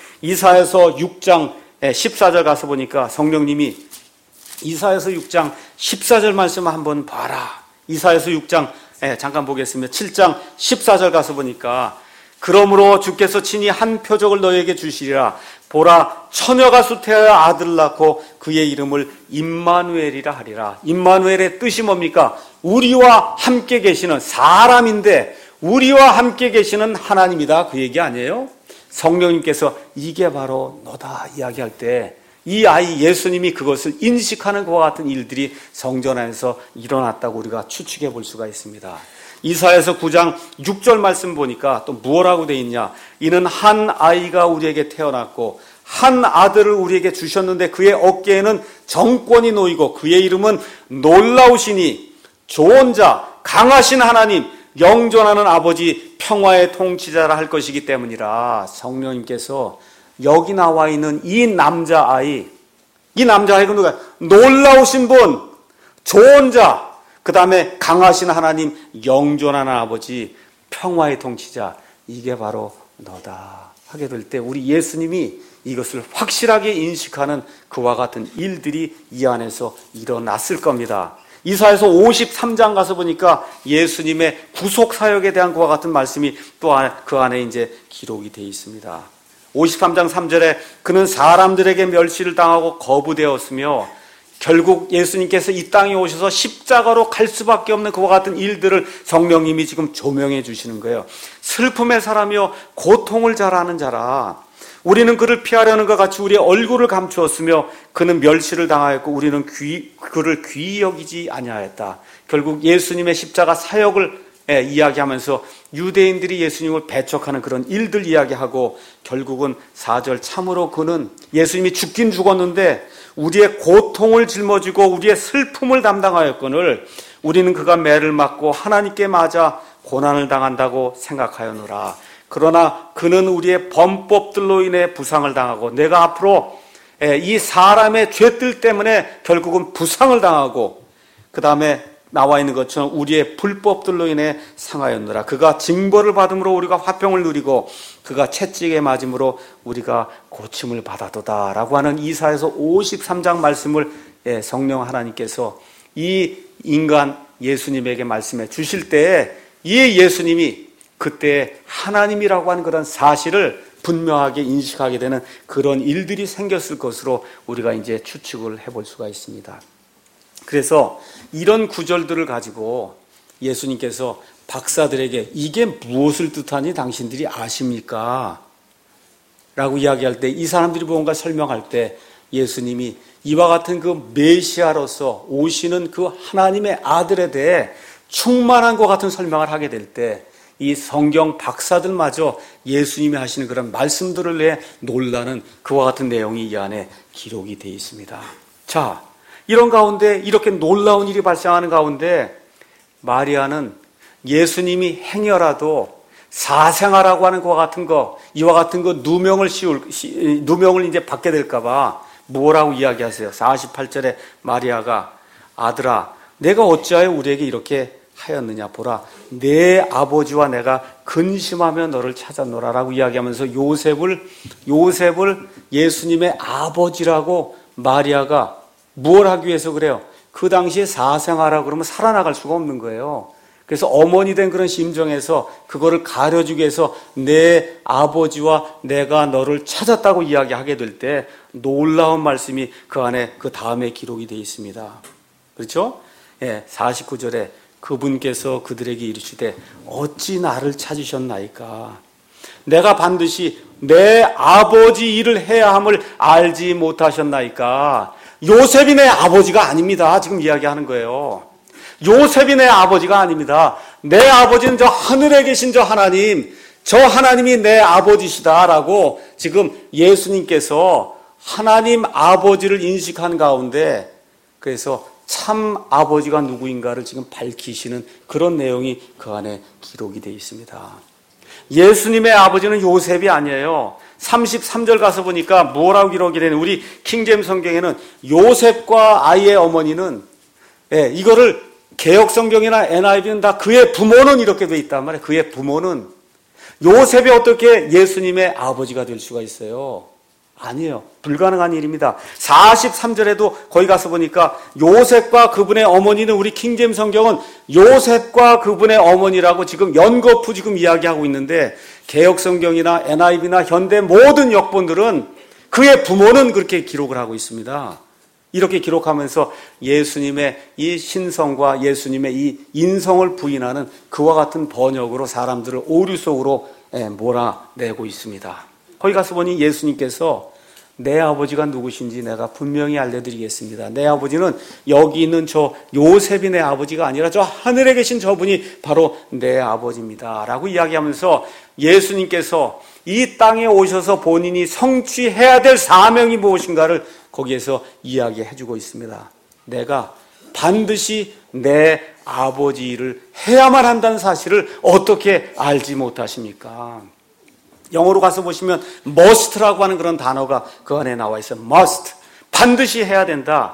이사야서 육 장 십사 절 가서 보니까 성령님이 이사야서 육 장 십사 절 말씀을 한번 봐라. 이사야서 육 장 예, 잠깐 보겠습니다. 칠 장 십사 절 가서 보니까 그러므로 주께서 친히 한 표적을 너에게 주시리라. 보라 처녀가 수태하여 아들을 낳고 그의 이름을 임마누엘이라 하리라. 임마누엘의 뜻이 뭡니까? 우리와 함께 계시는 사람인데 우리와 함께 계시는 하나님이다. 그 얘기 아니에요? 성령님께서 이게 바로 너다 이야기할 때 이 아이 예수님이 그것을 인식하는 것과 같은 일들이 성전 안에서 일어났다고 우리가 추측해 볼 수가 있습니다. 이사야서 구 장 육 절 말씀 보니까 또 무엇라고 되어 있냐? 이는 한 아이가 우리에게 태어났고 한 아들을 우리에게 주셨는데 그의 어깨에는 정권이 놓이고 그의 이름은 놀라우시니 좋은 자 강하신 하나님 영존하는 아버지 평화의 통치자라 할 것이기 때문이라. 성령님께서 여기 나와 있는 이 남자아이, 이 남자아이가 누가? 놀라우신 분, 좋은 자, 그 다음에 강하신 하나님, 영존하는 아버지, 평화의 통치자, 이게 바로 너다 하게 될 때 우리 예수님이 이것을 확실하게 인식하는 그와 같은 일들이 이 안에서 일어났을 겁니다. 이사야서 오십삼 장 가서 보니까 예수님의 구속 사역에 대한 그와 같은 말씀이 또 그 안에 이제 기록이 되어 있습니다. 오십삼 장 삼 절에 그는 사람들에게 멸시를 당하고 거부되었으며 결국 예수님께서 이 땅에 오셔서 십자가로 갈 수밖에 없는 그와 같은 일들을 성령님이 지금 조명해 주시는 거예요. 슬픔의 사람이요 고통을 잘 아는 자라. 우리는 그를 피하려는 것 같이 우리의 얼굴을 감추었으며 그는 멸시를 당하였고 우리는 귀, 그를 귀히 여기지 아니하였다. 결국 예수님의 십자가 사역을 예, 이야기하면서 유대인들이 예수님을 배척하는 그런 일들 이야기하고 결국은 사 절 참으로 그는 예수님이 죽긴 죽었는데 우리의 고통을 짊어지고 우리의 슬픔을 담당하였거늘 우리는 그가 매를 맞고 하나님께 맞아 고난을 당한다고 생각하였노라. 그러나 그는 우리의 범법들로 인해 부상을 당하고 내가 앞으로 이 사람의 죄들 때문에 결국은 부상을 당하고 그 다음에 나와 있는 것처럼 우리의 불법들로 인해 상하였노라. 그가 징벌을 받음으로 우리가 화평을 누리고 그가 채찍에 맞음으로 우리가 고침을 받아도다 라고 하는 이사야서 오십삼 장 말씀을 성령 하나님께서 이 인간 예수님에게 말씀해 주실 때에 이 예수님이 그때 하나님이라고 하는 그런 사실을 분명하게 인식하게 되는 그런 일들이 생겼을 것으로 우리가 이제 추측을 해볼 수가 있습니다. 그래서 이런 구절들을 가지고 예수님께서 박사들에게 이게 무엇을 뜻하니 당신들이 아십니까? 라고 이야기할 때 이 사람들이 뭔가 설명할 때 예수님이 이와 같은 그 메시아로서 오시는 그 하나님의 아들에 대해 충만한 것 같은 설명을 하게 될 때 이 성경 박사들마저 예수님이 하시는 그런 말씀들을 내 놀라는 그와 같은 내용이 이 안에 기록이 되어 있습니다. 자, 이런 가운데 이렇게 놀라운 일이 발생하는 가운데 마리아는 예수님이 행여라도 사생아라고 하는 것과 같은 거, 이와 같은 거 누명을 씌울, 누명을 이제 받게 될까봐 뭐라고 이야기하세요? 사십팔 절에 마리아가 아들아, 내가 어찌하여 우리에게 이렇게 하였느냐 보라, 내 아버지와 내가 근심하며 너를 찾았노라라고 이야기하면서 요셉을 요셉을 예수님의 아버지라고 마리아가 뭘 하기 위해서 그래요? 그 당시에 사생아라 그러면 살아나갈 수가 없는 거예요. 그래서 어머니 된 그런 심정에서 그거를 가려주기 위해서 내 아버지와 내가 너를 찾았다고 이야기하게 될 때 놀라운 말씀이 그 안에 그 다음에 기록이 되어 있습니다. 그렇죠? 예, 사십구 절에 그분께서 그들에게 이르시되 어찌 나를 찾으셨나이까? 내가 반드시 내 아버지 일을 해야 함을 알지 못하셨나이까? 요셉이 내 아버지가 아닙니다. 지금 이야기하는 거예요. 요셉이 내 아버지가 아닙니다. 내 아버지는 저 하늘에 계신 저 하나님, 저 하나님이 내 아버지시다라고 지금 예수님께서 하나님 아버지를 인식한 가운데 그래서 참 아버지가 누구인가를 지금 밝히시는 그런 내용이 그 안에 기록이 되어 있습니다. 예수님의 아버지는 요셉이 아니에요. 삼십삼 절 가서 보니까 뭐라고 기록이 되는, 우리 킹제임스 성경에는 요셉과 아이의 어머니는, 예, 이거를 개역 성경이나 엔아이브는 다 그의 부모는 이렇게 돼 있단 말이에요. 그의 부모는. 요셉이 어떻게 예수님의 아버지가 될 수가 있어요? 아니에요. 불가능한 일입니다. 사십삼 절에도 거기 가서 보니까 요셉과 그분의 어머니는, 우리 킹제임스 성경은 요셉과 그분의 어머니라고 지금 연거푸 지금 이야기하고 있는데, 개역 성경이나 엔아이브나 현대 모든 역본들은 그의 부모는 그렇게 기록을 하고 있습니다. 이렇게 기록하면서 예수님의 이 신성과 예수님의 이 인성을 부인하는 그와 같은 번역으로 사람들을 오류 속으로 몰아내고 있습니다. 거기 가서 보니 예수님께서 내 아버지가 누구신지 내가 분명히 알려드리겠습니다. 내 아버지는 여기 있는 저 요셉이 내 아버지가 아니라 저 하늘에 계신 저분이 바로 내 아버지입니다 라고 이야기하면서 예수님께서 이 땅에 오셔서 본인이 성취해야 될 사명이 무엇인가를 거기에서 이야기해 주고 있습니다. 내가 반드시 내 아버지 일을 해야만 한다는 사실을 어떻게 알지 못하십니까? 영어로 가서 보시면 must라고 하는 그런 단어가 그 안에 나와 있어요. must. 반드시 해야 된다.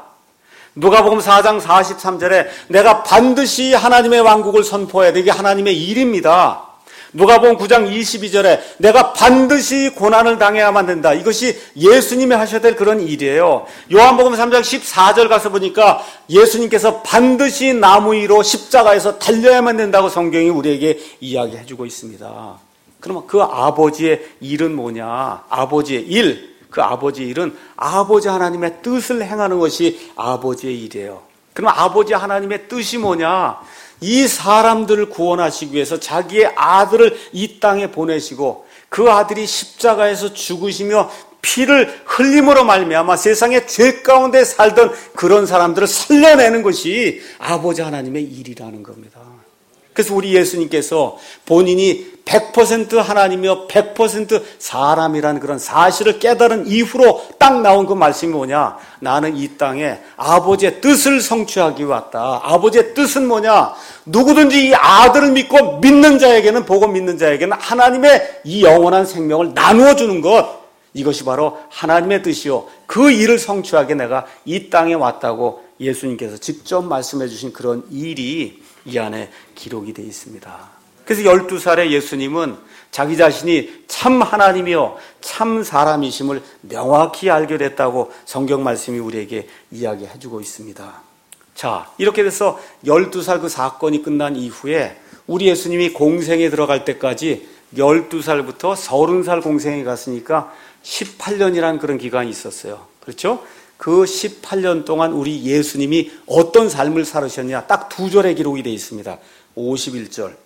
누가복음 사 장 사십삼 절에 내가 반드시 하나님의 왕국을 선포해야 돼. 이게 하나님의 일입니다. 누가복음 구 장 이십이 절에 내가 반드시 고난을 당해야만 된다. 이것이 예수님이 하셔야 될 그런 일이에요. 요한복음 삼 장 십사 절 가서 보니까 예수님께서 반드시 나무 위로 십자가에서 달려야만 된다고 성경이 우리에게 이야기해 주고 있습니다. 그러면 그 아버지의 일은 뭐냐? 아버지의 일, 그 아버지의 일은 아버지 하나님의 뜻을 행하는 것이 아버지의 일이에요. 그러면 아버지 하나님의 뜻이 뭐냐? 이 사람들을 구원하시기 위해서 자기의 아들을 이 땅에 보내시고 그 아들이 십자가에서 죽으시며 피를 흘림으로 말미암아 세상의 죄 가운데 살던 그런 사람들을 살려내는 것이 아버지 하나님의 일이라는 겁니다. 그래서 우리 예수님께서 본인이 백 퍼센트 하나님이며 백 퍼센트 사람이라는 그런 사실을 깨달은 이후로 딱 나온 그 말씀이 뭐냐? 나는 이 땅에 아버지의 뜻을 성취하기 위해 왔다. 아버지의 뜻은 뭐냐? 누구든지 이 아들을 믿고 믿는 자에게는, 보고 믿는 자에게는 하나님의 이 영원한 생명을 나누어 주는 것, 이것이 바로 하나님의 뜻이요, 그 일을 성취하게 내가 이 땅에 왔다고 예수님께서 직접 말씀해 주신 그런 일이 이 안에 기록이 되어 있습니다. 그래서 열두 살의 예수님은 자기 자신이 참 하나님이요 참 사람이심을 명확히 알게 됐다고 성경 말씀이 우리에게 이야기해 주고 있습니다. 자, 이렇게 돼서 열두 살 그 사건이 끝난 이후에 우리 예수님이 공생에 들어갈 때까지 열두 살부터 서른 살 공생에 갔으니까 십팔 년이라는 그런 기간이 있었어요. 그렇죠? 그 십팔 년 동안 우리 예수님이 어떤 삶을 살으셨냐, 딱 두 절의 기록이 되어 있습니다. 오십일 절.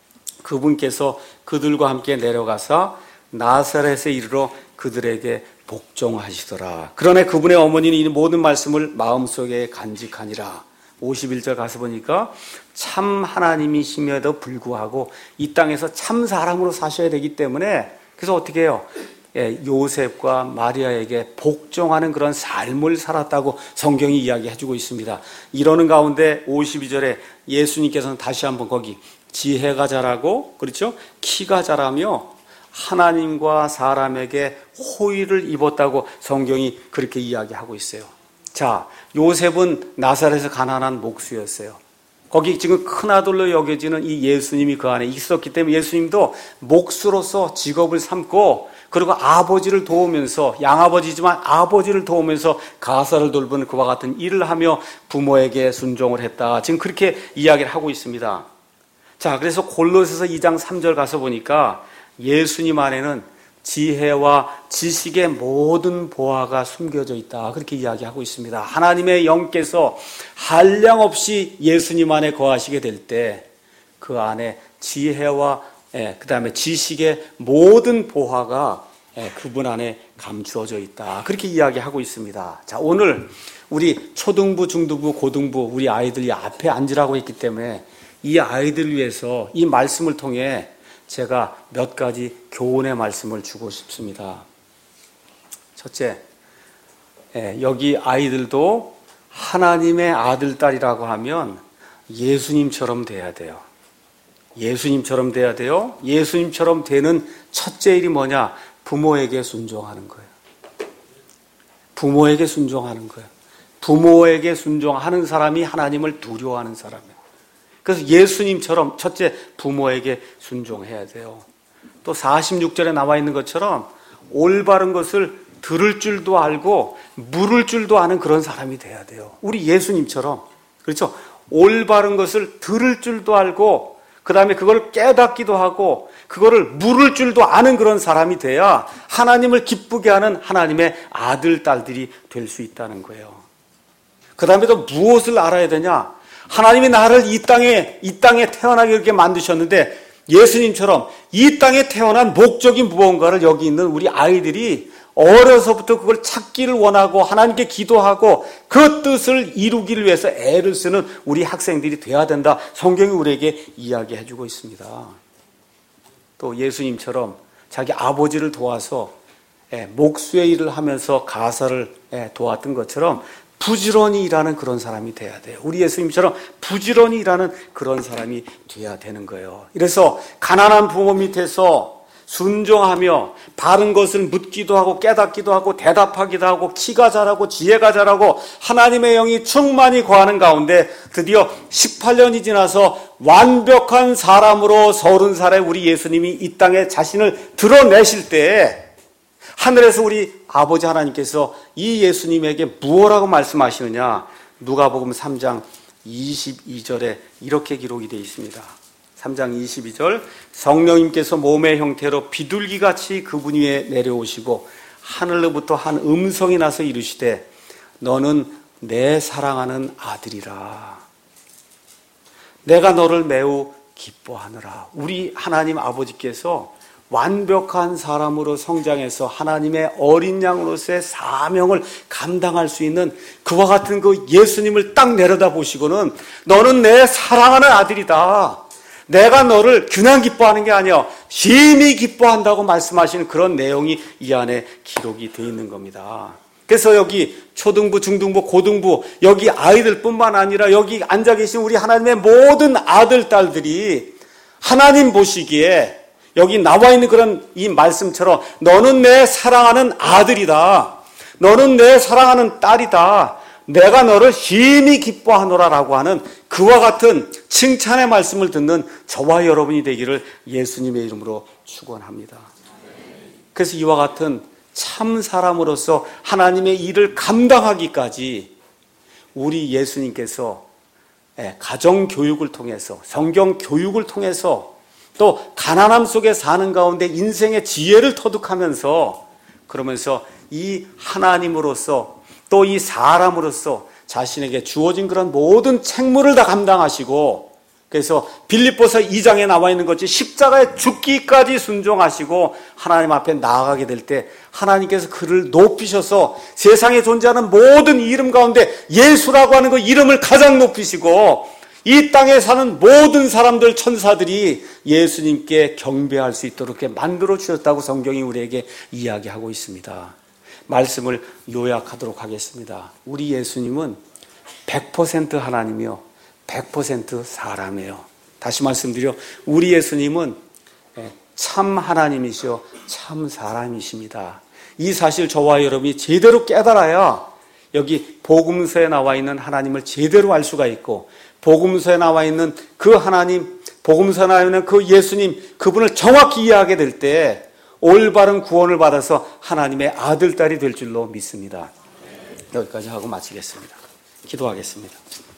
그분께서 그들과 함께 내려가서 나사렛에 이르러 그들에게 복종하시더라. 그러나 그분의 어머니는 이 모든 말씀을 마음속에 간직하니라. 오십일 절 가서 보니까 참 하나님이심에도 불구하고 이 땅에서 참 사람으로 사셔야 되기 때문에 그래서 어떻게 해요? 예, 요셉과 마리아에게 복종하는 그런 삶을 살았다고 성경이 이야기해주고 있습니다. 이러는 가운데 오십이 절에 예수님께서는 다시 한번 거기 지혜가 자라고 그렇죠? 키가 자라며 하나님과 사람에게 호의를 입었다고 성경이 그렇게 이야기하고 있어요. 자, 요셉은 나사렛에서 가난한 목수였어요. 거기 지금 큰아들로 여겨지는 이 예수님이 그 안에 있었기 때문에 예수님도 목수로서 직업을 삼고 그리고 아버지를 도우면서 양아버지지만 아버지를 도우면서 가사를 돌보는 그와 같은 일을 하며 부모에게 순종을 했다. 지금 그렇게 이야기를 하고 있습니다. 자, 그래서 골로새서 이 장 삼 절 가서 보니까 예수님 안에는 지혜와 지식의 모든 보화가 숨겨져 있다. 그렇게 이야기하고 있습니다. 하나님의 영께서 한량없이 예수님 안에 거하시게 될 때 그 안에 지혜와 예, 그 다음에 지식의 모든 보화가 예, 그분 안에 감추어져 있다. 그렇게 이야기하고 있습니다. 자, 오늘 우리 초등부, 중등부, 고등부 우리 아이들이 앞에 앉으라고 했기 때문에 이 아이들을 위해서 이 말씀을 통해 제가 몇 가지 교훈의 말씀을 주고 싶습니다. 첫째, 예, 여기 아이들도 하나님의 아들, 딸이라고 하면 예수님처럼 돼야 돼요. 예수님처럼 돼야 돼요. 예수님처럼 되는 첫째 일이 뭐냐? 부모에게 순종하는 거예요. 부모에게 순종하는 거예요. 부모에게 순종하는 사람이 하나님을 두려워하는 사람이에요. 그래서 예수님처럼 첫째 부모에게 순종해야 돼요. 또 사십육 절에 나와 있는 것처럼 올바른 것을 들을 줄도 알고 물을 줄도 아는 그런 사람이 돼야 돼요. 우리 예수님처럼. 그렇죠? 올바른 것을 들을 줄도 알고 그 다음에 그걸 깨닫기도 하고 그거를 물을 줄도 아는 그런 사람이 돼야 하나님을 기쁘게 하는 하나님의 아들, 딸들이 될 수 있다는 거예요. 그 다음에 또 무엇을 알아야 되냐? 하나님이 나를 이 땅에, 이 땅에 태어나게 이렇게 만드셨는데 예수님처럼 이 땅에 태어난 목적이 무언가를 여기 있는 우리 아이들이 어려서부터 그걸 찾기를 원하고 하나님께 기도하고 그 뜻을 이루기를 위해서 애를 쓰는 우리 학생들이 돼야 된다. 성경이 우리에게 이야기해 주고 있습니다. 또 예수님처럼 자기 아버지를 도와서 목수의 일을 하면서 가사를 도왔던 것처럼 부지런히 일하는 그런 사람이 돼야 돼요. 우리 예수님처럼 부지런히 일하는 그런 사람이 돼야 되는 거예요. 그래서 가난한 부모 밑에서 순종하며 바른 것을 묻기도 하고 깨닫기도 하고 대답하기도 하고 키가 자라고 지혜가 자라고 하나님의 영이 충만히 거하는 가운데 드디어 십팔 년이 지나서 완벽한 사람으로 서른 살에 우리 예수님이 이 땅에 자신을 드러내실 때에 하늘에서 우리 아버지 하나님께서 이 예수님에게 무엇라고 말씀하시느냐? 누가복음 삼 장 이십이 절에 이렇게 기록이 되어 있습니다. 삼 장 이십이 절 성령님께서 몸의 형태로 비둘기같이 그분 위에 내려오시고 하늘로부터 한 음성이 나서 이르시되 너는 내 사랑하는 아들이라. 내가 너를 매우 기뻐하느라. 우리 하나님 아버지께서 완벽한 사람으로 성장해서 하나님의 어린 양으로서의 사명을 감당할 수 있는 그와 같은 그 예수님을 딱 내려다 보시고는 너는 내 사랑하는 아들이다. 내가 너를 그냥 기뻐하는 게 아니야. 심히 기뻐한다고 말씀하시는 그런 내용이 이 안에 기록이 되어 있는 겁니다. 그래서 여기 초등부, 중등부, 고등부 여기 아이들뿐만 아니라 여기 앉아 계신 우리 하나님의 모든 아들, 딸들이 하나님 보시기에 여기 나와 있는 그런 이 말씀처럼 너는 내 사랑하는 아들이다. 너는 내 사랑하는 딸이다. 내가 너를 심히 기뻐하노라라고 하는 그와 같은 칭찬의 말씀을 듣는 저와 여러분이 되기를 예수님의 이름으로 축원합니다. 그래서 이와 같은 참 사람으로서 하나님의 일을 감당하기까지 우리 예수님께서 가정 교육을 통해서 성경 교육을 통해서 또 가난함 속에 사는 가운데 인생의 지혜를 터득하면서 그러면서 이 하나님으로서 또 이 사람으로서 자신에게 주어진 그런 모든 책무를 다 감당하시고 그래서 빌립보서 이 장에 나와 있는 것이 십자가에 죽기까지 순종하시고 하나님 앞에 나아가게 될 때 하나님께서 그를 높이셔서 세상에 존재하는 모든 이름 가운데 예수라고 하는 그 이름을 가장 높이시고 이 땅에 사는 모든 사람들, 천사들이 예수님께 경배할 수 있도록 이렇게 만들어 주셨다고 성경이 우리에게 이야기하고 있습니다. 말씀을 요약하도록 하겠습니다. 우리 예수님은 백 퍼센트 하나님이요 백 퍼센트 사람이에요. 다시 말씀드려, 우리 예수님은 참 하나님이시요 참 사람이십니다. 이 사실 저와 여러분이 제대로 깨달아야 여기 복음서에 나와 있는 하나님을 제대로 알 수가 있고, 복음서에 나와 있는 그 하나님, 복음서에 나와 있는 그 예수님, 그분을 정확히 이해하게 될 때 올바른 구원을 받아서 하나님의 아들, 딸이 될 줄로 믿습니다. 여기까지 하고 마치겠습니다. 기도하겠습니다.